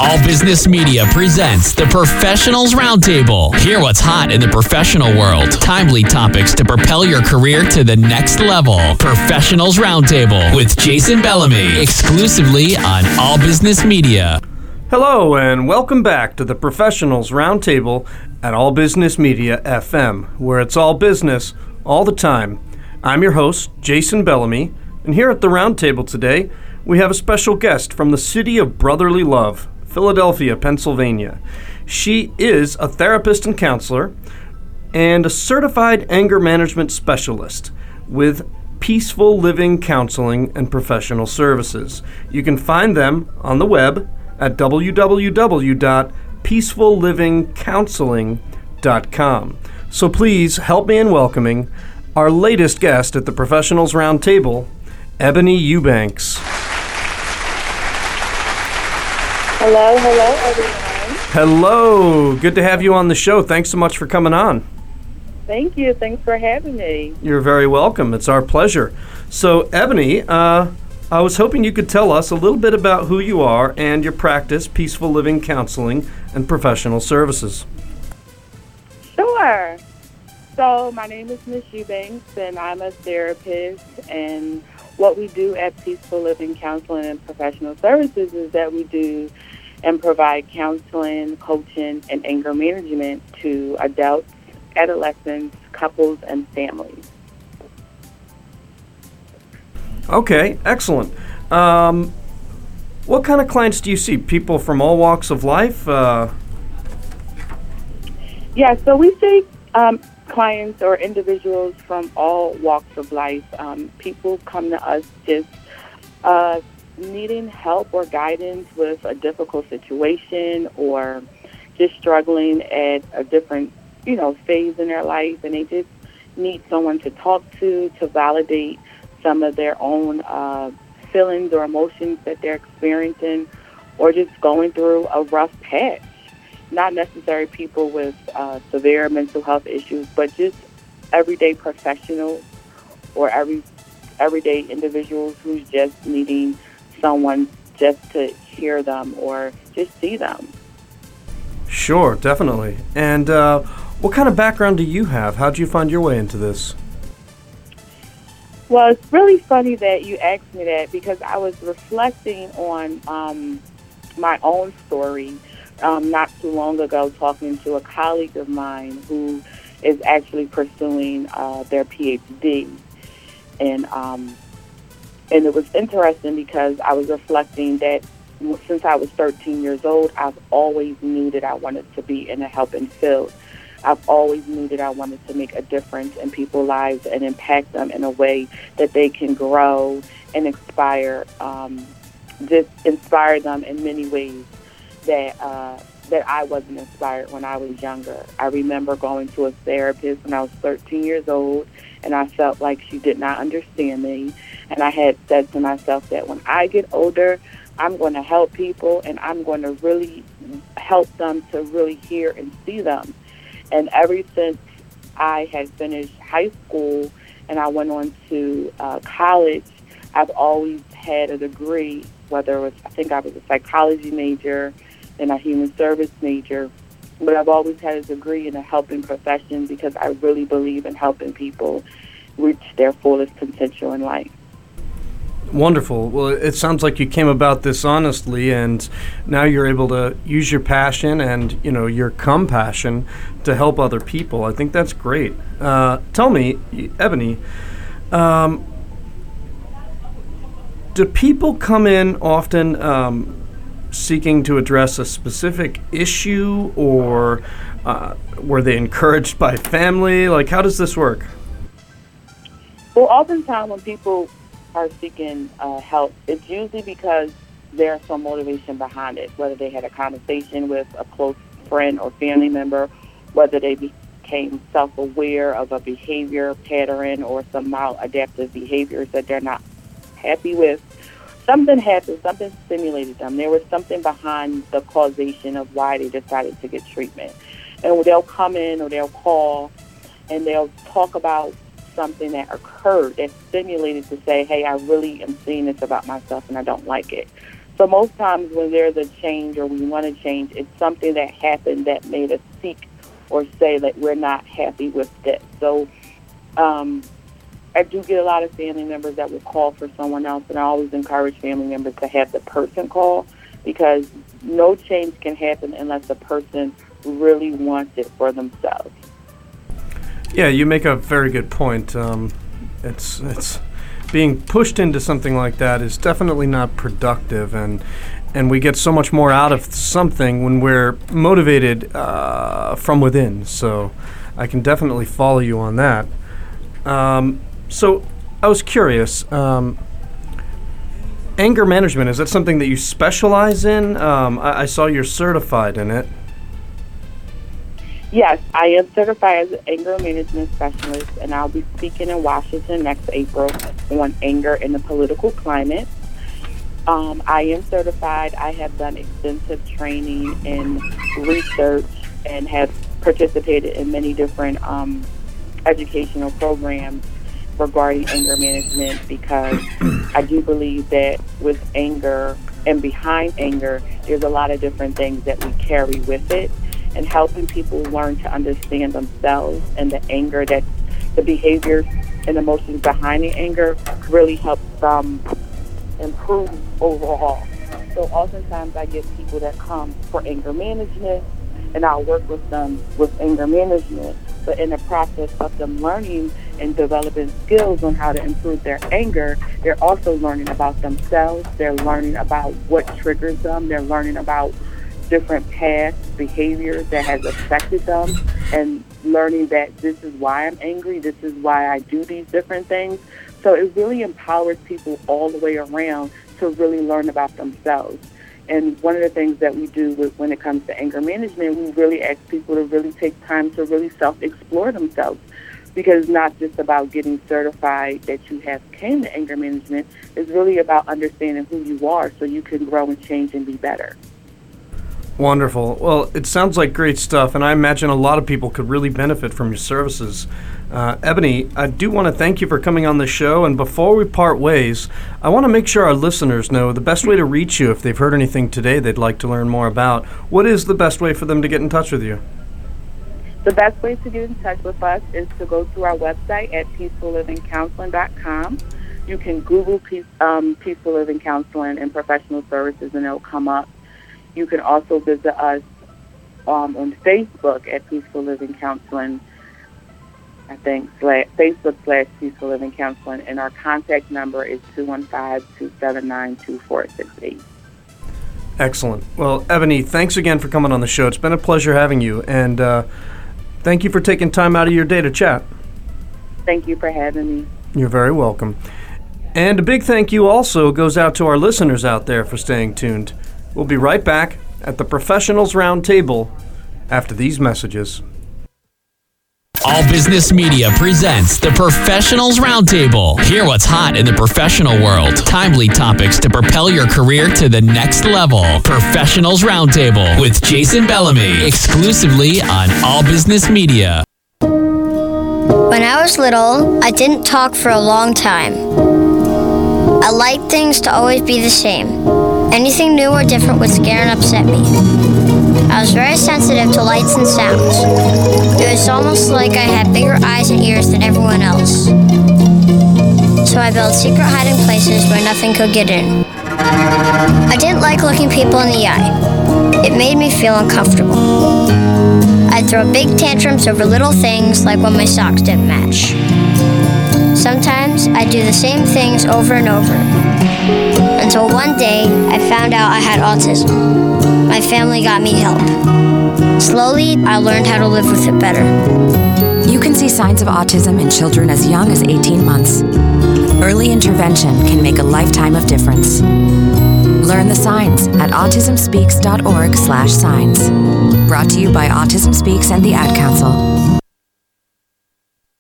All Business Media presents the Professionals Roundtable. Hear what's hot in the professional world. Timely topics to propel your career to the next level. Professionals Roundtable with Jason Bellamy, exclusively on All Business Media. Hello and welcome back to the Professionals Roundtable at All Business Media FM, where it's all business all the time. I'm your host, Jason Bellamy, and here at the Roundtable today, we have a special guest from the city of brotherly love, Philadelphia, Pennsylvania. She is a therapist and counselor and a certified anger management specialist with Peaceful Living Counseling and Professional Services. You can find them on the web at www.peacefullivingcounseling.com. So please help me in welcoming our latest guest at the Professionals Roundtable, Ebony Eubanks. Hello everyone. Hello, good to have you on the show. Thanks so much for coming on. Thank you, thanks for having me. You're very welcome, it's our pleasure. So Ebony, I was hoping you could tell us a little bit about who you are and your practice, Peaceful Living Counseling and Professional Services. Sure. So my name is Ms. Eubanks and I'm a therapist, and what we do at Peaceful Living Counseling and Professional Services is that we do and provide counseling, coaching, and anger management to adults, adolescents, couples, and families. Okay, excellent. What kind of clients do you see? People from all walks of life? Yeah, so we see clients or individuals from all walks of life. People come to us just needing help or guidance with a difficult situation, or just struggling at a different, phase in their life, and they just need someone to talk to validate some of their own feelings or emotions that they're experiencing, or just going through a rough patch. Not necessarily people with severe mental health issues, but just everyday professionals or everyday individuals who's just needing someone just to hear them or just see them. Sure, definitely. And what kind of background do you have? How'd you find your way into this? Well, it's really funny that you asked me that, because I was reflecting on my own story not too long ago, talking to a colleague of mine who is actually pursuing their PhD. And it was interesting because I was reflecting that since I was 13 years old, I've always knew that I wanted to be in a helping field. I've always knew that I wanted to make a difference in people's lives and impact them in a way that they can grow and inspire them in many ways that I wasn't inspired when I was younger. I remember going to a therapist when I was 13 years old, and I felt like she did not understand me. And I had said to myself that when I get older, I'm going to help people, and I'm going to really help them to really hear and see them. And ever since I had finished high school and I went on to college, I've always had a degree, whether it was, I think I was a psychology major and a human service major, but I've always had a degree in a helping profession because I really believe in helping people reach their fullest potential in life. Wonderful. Well, it sounds like you came about this honestly, and now you're able to use your passion and, your compassion to help other people. I think that's great. Tell me, Ebony, do people come in often seeking to address a specific issue, or were they encouraged by family? Like, how does this work? Well, oftentimes when people are seeking help, it's usually because there's some motivation behind it, whether they had a conversation with a close friend or family member, whether they became self-aware of a behavior pattern or some maladaptive behaviors that they're not happy with. Something happened, something stimulated them. There was something behind the causation of why they decided to get treatment. And they'll come in or they'll call and they'll talk about something that occurred that stimulated to say, hey, I really am seeing this about myself and I don't like it. So most times when there's a change or we want to change, it's something that happened that made us seek or say that we're not happy with this. So I do get a lot of family members that will call for someone else, and I always encourage family members to have the person call, because no change can happen unless the person really wants it for themselves. Yeah, you make a very good point. It's being pushed into something like that is definitely not productive, and we get so much more out of something when we're motivated from within. So I can definitely follow you on that. So I was curious, anger management, is that something that you specialize in? I saw you're certified in it. Yes, I am certified as an anger management specialist, and I'll be speaking in Washington next April on anger in the political climate. I am certified. I have done extensive training and research and have participated in many different educational programs regarding anger management, because I do believe that with anger and behind anger, there's a lot of different things that we carry with it. And helping people learn to understand themselves and the anger, that the behaviors and emotions behind the anger really helps them improve overall. So oftentimes I get people that come for anger management, and I'll work with them with anger management. But in the process of them learning and developing skills on how to improve their anger, they're also learning about themselves. They're learning about what triggers them. They're learning about different past behaviors that has affected them, and learning that this is why I'm angry, this is why I do these different things. So it really empowers people all the way around to really learn about themselves. And one of the things that we do when it comes to anger management, we really ask people to really take time to really self-explore themselves, because it's not just about getting certified that you have came to anger management. It's really about understanding who you are so you can grow and change and be better. Wonderful. Well, it sounds like great stuff, and I imagine a lot of people could really benefit from your services. Ebony, I do want to thank you for coming on the show, and before we part ways, I want to make sure our listeners know the best way to reach you if they've heard anything today they'd like to learn more about. What is the best way for them to get in touch with you? The best way to get in touch with us is to go to our website at peacefullivingcounseling.com. You can Google Peaceful Living Counseling and Professional Services, and it'll come up. You can also visit us on Facebook at Peaceful Living Counseling, I think, Facebook/Peaceful Living Counseling, and our contact number is 215-279-2468. Excellent. Well, Ebony, thanks again for coming on the show. It's been a pleasure having you, and thank you for taking time out of your day to chat. Thank you for having me. You're very welcome. And a big thank you also goes out to our listeners out there for staying tuned. We'll be right back at the Professionals Roundtable after these messages. All Business Media presents the Professionals Roundtable. Hear what's hot in the professional world. Timely topics to propel your career to the next level. Professionals Roundtable with Jason Bellamy, exclusively on All Business Media. When I was little, I didn't talk for a long time. I liked things to always be the same. Anything new or different would scare and upset me. I was very sensitive to lights and sounds. It was almost like I had bigger eyes and ears than everyone else. So I built secret hiding places where nothing could get in. I didn't like looking people in the eye. It made me feel uncomfortable. I'd throw big tantrums over little things, like when my socks didn't match. Sometimes I'd do the same things over and over. Until one day, I found out I had autism. My family got me help. Slowly, I learned how to live with it better. You can see signs of autism in children as young as 18 months. Early intervention can make a lifetime of difference. Learn the signs at autismspeaks.org/signs. Brought to you by Autism Speaks and the Ad Council.